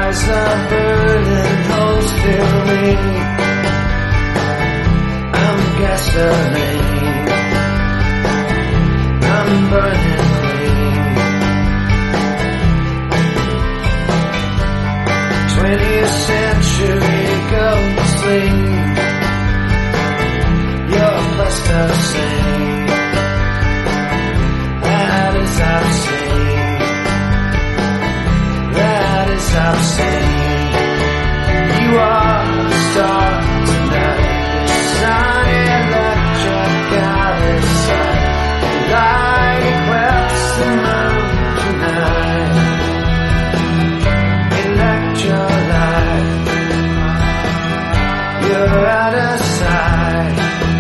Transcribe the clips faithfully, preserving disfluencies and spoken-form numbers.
eyes are burning holes through me. I'm gasoline, I'm burning clean. twentieth century, go to sleep. You're plasticine, that is obscene. That is obscene. You are the star tonight, the sun electric out of sight. Light eclipse the moon tonight. Electrolyte, you're out of sight.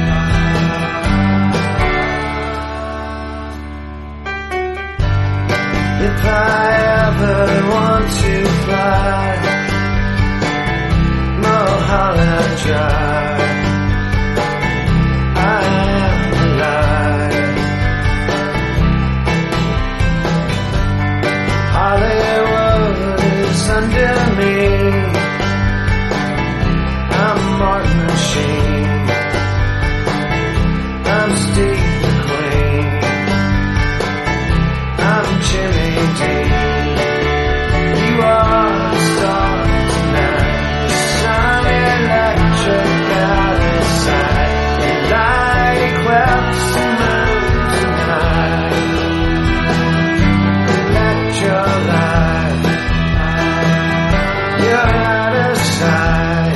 If I ever want to fly, Mulholland Drive, I am alive. Hollywood is under me. I'm Martin Sheen, I'm Steve McQueen, I'm Jimmy Dean. You are the star tonight, the sun electric out of sight. Light eclipse the moon tonight. Electrolyte, you're out of sight.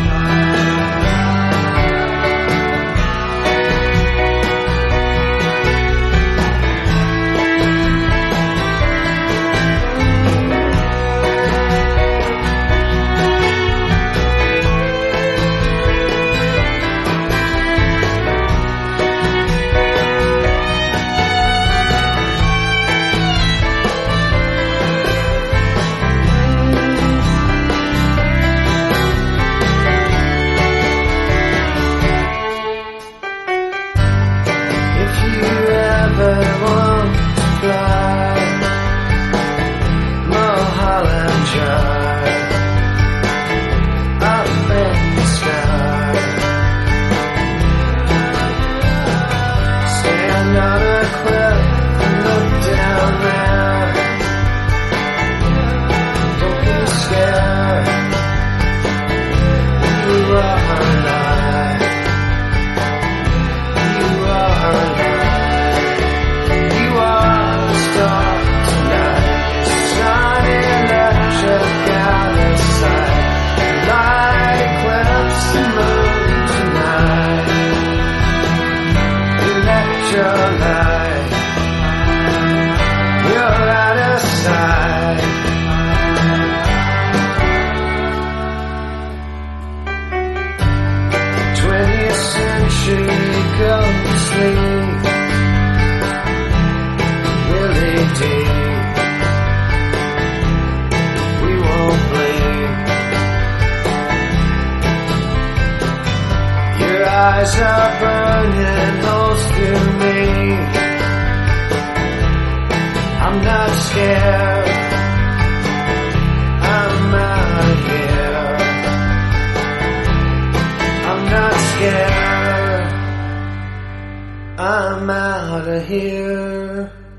Eyes are burning holes through me. I'm not scared, I'm out of here. I'm not scared, I'm out of here.